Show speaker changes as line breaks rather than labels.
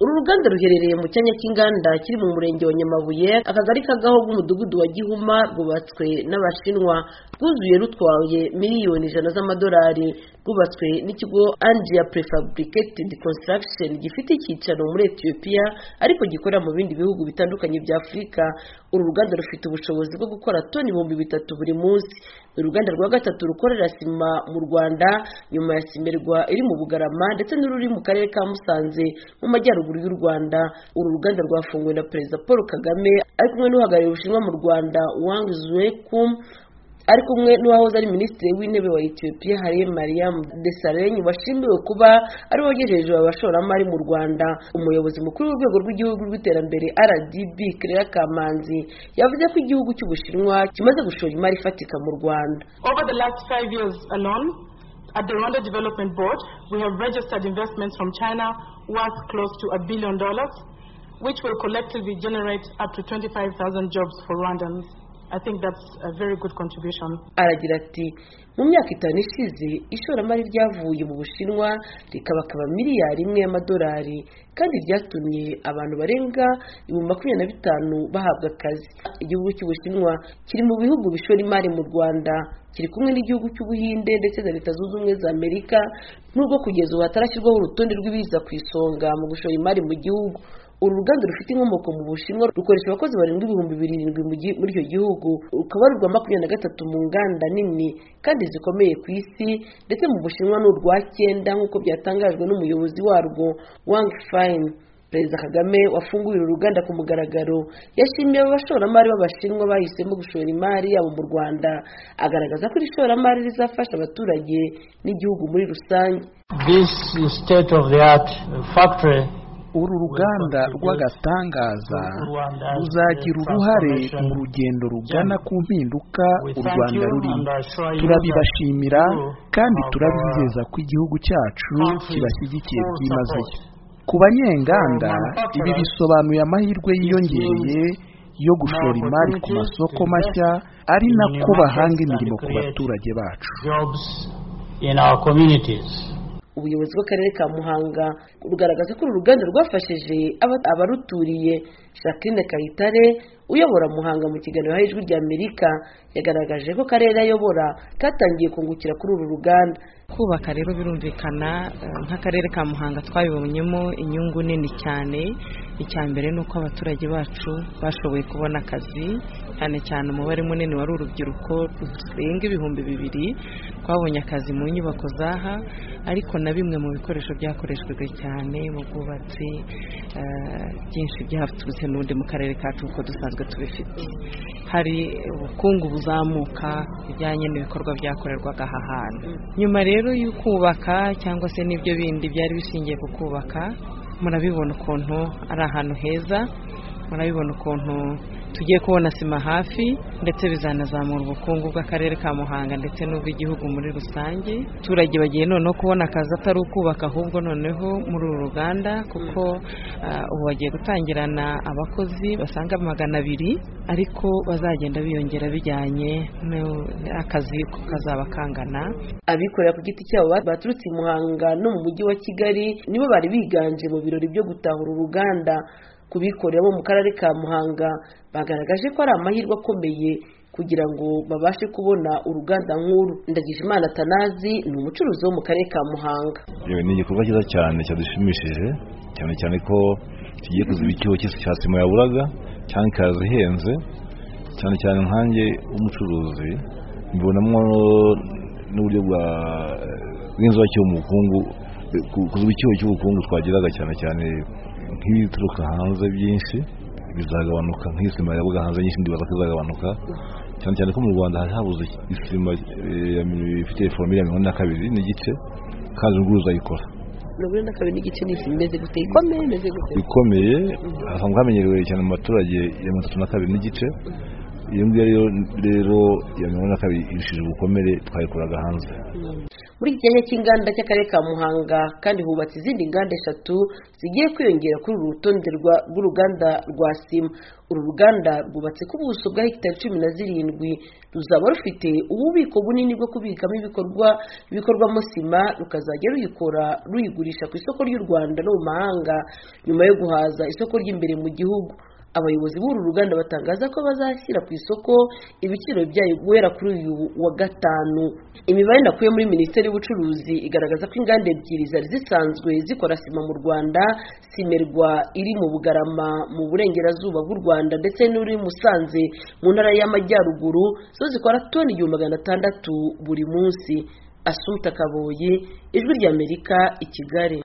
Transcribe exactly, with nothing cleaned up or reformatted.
Uru ruganda ruherereye mu cyanya cy'inganda kiri mu murenge wa Nyamabuye, akagari kagaho bw'umudugudu wa Gihuma, rwubatswe n'Abashinwa, rwuzuye rutwaye miliyoni ijana z'amadolari, rwubatswe n'ikigo Angia Prefabricated Construction gifite icyicaro muri Ethiopia ariko gikorera mu bindi bihugu bitandukanye bya Afurika. Uru ruganda rufite ubushobozi bwo gukora toni ibihumbi bitatu buri munsi. Uruganda rwa gatatu rukorera sima mu Rwanda nyuma ya Simerwa iri mu Bugarama ndetse n'ururi mu karere ka Musanze mu majyaruguru y'u Rwanda. Uru ruganda rwafunguwe na Perezida Paul Kagame ari kumwe n'uhagarariye Ubushinwa mu Rwanda Wang Zuekum, ari kumwe n'uwahoze ari Minisitiri w'Intebe wa Ethiopia Haile Mariam Desalegn washimiwe kuba ari wogejeje abashoramari mu Rwanda. Umuyobozi mukuru w'urwego rw'igihugu rw'iterambere R D B Claire Kamanzi yavuze ko igihugu cy'Ubushinwa kimaze gushora imari ifatika mu Rwanda.
Over the last five years alone, at the Rwanda Development Board, we have registered investments from China worth close to a billion dollars, which will collectively generate up to twenty-five thousand jobs for Rwandans. I think that's a very good contribution.
Aragira ati mu myaka itanu ishize ishoramari ryavuye mu Bushinwa rikabakaba miliyari imwe y'amadolari, kandi ryatumye abantu barenga ibihumbi makumyabiri na bitanu bahabwa akazi. Igihugu cy'Ubushinwa kiri mu bihugu bishora imari mu Rwanda, kiri kumwe n'igihugu cy'Ubuhinde ndetse na Leta Zunze Ubumwe za Amerika, nubwo kugeza ubu hatarashyirwaho urutonde rw'ibiza ku isonga mu gushora imari mu gihugu. Uru ruganda rufite inkomoko mu Bushinwa rukoresha abakozi barindwi ibihumbi birindwi muri icyo gihugu, rukaba ari urwa makumyabiri na gatatu mu nganda nini kandi zikomeye ku isi, ndetse mu Bushinwa ni urwa cyenda nk'uko byatangajwe n'umuyobozi warwo Wang Fine. Perezida Kagame wafunguye uru ruganda ku mugaragaro yashimiye abashoramari b'Abashinwa bahisemo gushora imari yabo mu Rwanda, agaragaza ko iri shoramari rizafasha abaturage n'igihugu muri rusange.
This state of the art factory,
uru ruganda rw'agatangaza ruzagira uruhare mu rugendo rugana ku mpinduka u Rwanda rurimo. Turabibashimira kandi turabizeza ko igihugu cyacu kibashyigikiye byimazeyo. Ku banyenganda, ibi bisobanuye amahirwe yiyongereye yo gushora imari ku masoko mashya, ari nako bahanga imirimo ku baturage bacu.
Ubuyobozi bw'akarere ka Muhanga rugaragaza ko uru ruganda rwafashije abaruturiye. Jacqueline Kayitare uyobora Muhanga mu kiganiro ha Ijwi ry'Amerika yagaragaje ko karere ayobora katangiye kungukira kuri uru ruganda.
Kubaka rero birumvikana nk'akarere ka Muhanga twabibonyemo inyungu nini cyane. Icyambere nuko abaturage bacu bashoboye kubona akazi, cyane cyane umubare munini wari urubyiruko rurenga ibihumbi bibiri twabonye akazi mu nyubako zaha, ariko na bimwe mu bikoresho byakoreshejwe cyane mu bwubatsi byinshi byaturutse n'undi mu karere kacu uko dusanzwe tubifite. Hari ubukungu buzamuka bijyanye n'ibikorwa byakorerwaga aha hantu. Nyuma rero y'ukubaka cyangwa se n'ibyo bindi byari bishingiye ku kubaka, murabibona ukuntu ari ahantu heza, murabibona ukuntu tugiye kubona sima hafi, ndetse bizanazamura ubukungu bw'akarere ka Muhanga ndetse n'ubw'igihugu muri rusange. Abaturage bagiye noneho kubona akazi atari ukubaka, ahubwo noneho muri uru ruganda, kuko uh, ubu bagiye gutangirana abakozi basanga magana abiri, ariko bazagenda biyongera bijyanye n'akazi ko kazaba kangana.
Abikorera ku giti cyabo baturutse i Muhanga no mu mujyi wa Kigali nibo bari biganje mu birori byo gutahura uruganda. Kubikorera bo mu karere ka Muhanga bagaragaje ko ari amahirwe akomeye kugira ngo babashe kubona uruganda nk'uru. Ndagijimana Tanazi ni umucuruzi wo mu karere ka Muhanga.
Yewe ni igikorwa cyiza cyane cyadushimishije, cyane cyane ko kigiye kuziba icyuho cya sima yaburaga cyane kazihenze, cyane cyane nkanjye umucuruzi mbonamo n'uburyo bwa bw'inzuba cyo mu bukungu, kuziba icyuho cy'ubukungu twagiraga cyane cyane nk'ibituruka hanze byinshi bizagabanuka, nk'isima yabuga hanze nyinshi ndibaza ko izagabanuka, cyane cyane ko mu Rwanda hari habuze isima ifite formula mirongo ine na kabiri n'igice kandi nguruza yikora.
mirongo ine na kabiri n'igice ni isima imeze gute? Ikomeye imeze gute?
Ikomeye, asanzwe hamenyerewe cyane mu baturage ya mirongo itatu na kabiri n'igice. iyo ngiyo rero ya mirongo ine na kabiri irishije ubukomere twayikoraga hanze.
Muri iki gihe cy'inganda cy'akarere ka Muhanga kandi hubatse izindi nganda eshatu zigiye kwiyongera kuri uru rutonde rw'uruganda rwa sima. Uru ruganda rwubatse ku buso bwa hegitari cumi na zirindwi, ruzaba rufite ububiko bunini bwo kubikamo ibikorwa bikorwamo sima, rukazajya ruyikora ruyigurisha ku isoko ry'u Rwanda no mu mahanga nyuma yo guhaza isoko ry'imbere mu gihugu. Abayobozi b'uru ruganda batangaza ko bazashyira ku isoko ibiciro byayo guhera kuri uyu wa gatanu. Imibare nakuye muri Minisiteri y'Ubucuruzi igaragaza ko inganda ebyiri zari zisanzwe zikora sima mu Rwanda, Simerwa iri mu Bugarama mu burengerazuba bw'u Rwanda ndetse n'uri Musanze mu ntara y'Amajyaruguru, zo zikora toni igihumbi magana atandatu buri munsi. Assumpta Kaboye, Ijwi ry'Amerika, i Kigali.